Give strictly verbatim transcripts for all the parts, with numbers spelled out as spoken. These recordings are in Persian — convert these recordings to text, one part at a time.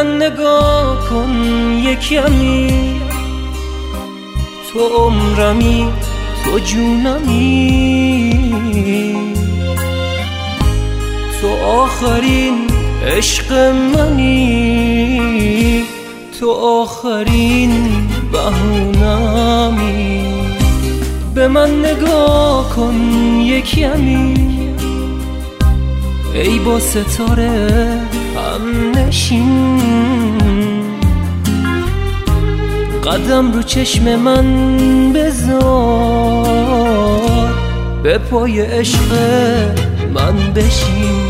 من نگاه کن یکمی، تو عمرمی تو جونمی، تو آخرین عشق منی، تو آخرین بهونمی. به من نگاه کن یکمی، ای با ستاره هم نشین، قدم رو چشم من بذار، به پای عشق من بشین.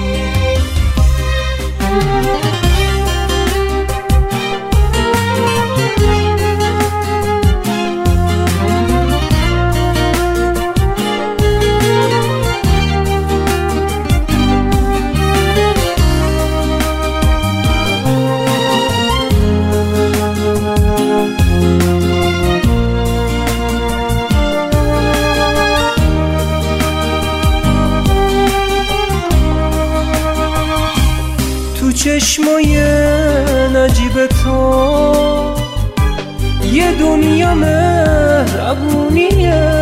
تو چشمای نجیب تو یه دنیا مهربونیه،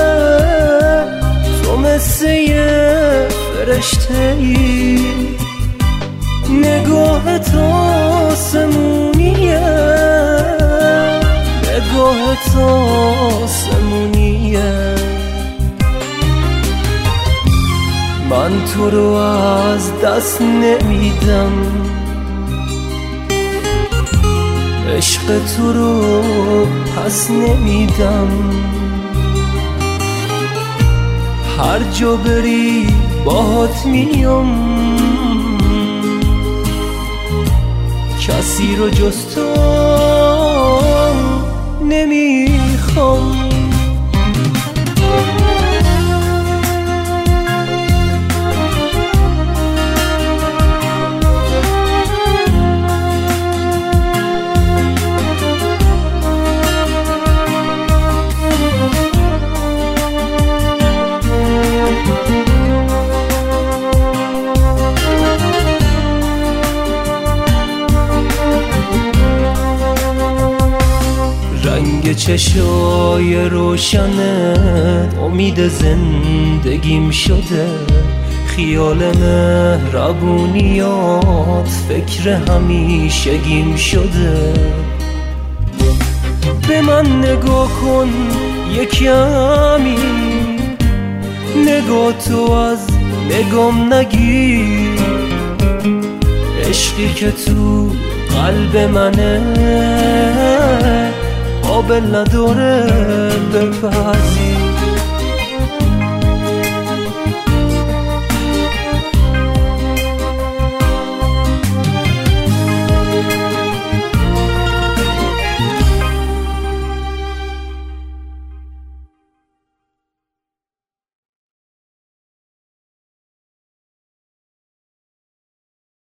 تو مثل یه فرشته‌ای، نگاه تو آسمونیه، نگاه تو آسمونیه. من تو رو از دست نمیدم، عشق تو رو پس نمیدم، هر جا بری باهات میام، کسی رو جز تو نمیخوام. رنگ چشای روشنت امید زندگیم شده، خیال مهربونیات فکر همیشگیم شده. به من نگاه کن یکمی، نگاه تو از نگام نگیر، عشقی که تو قلب منه قابل نداره بپذیر.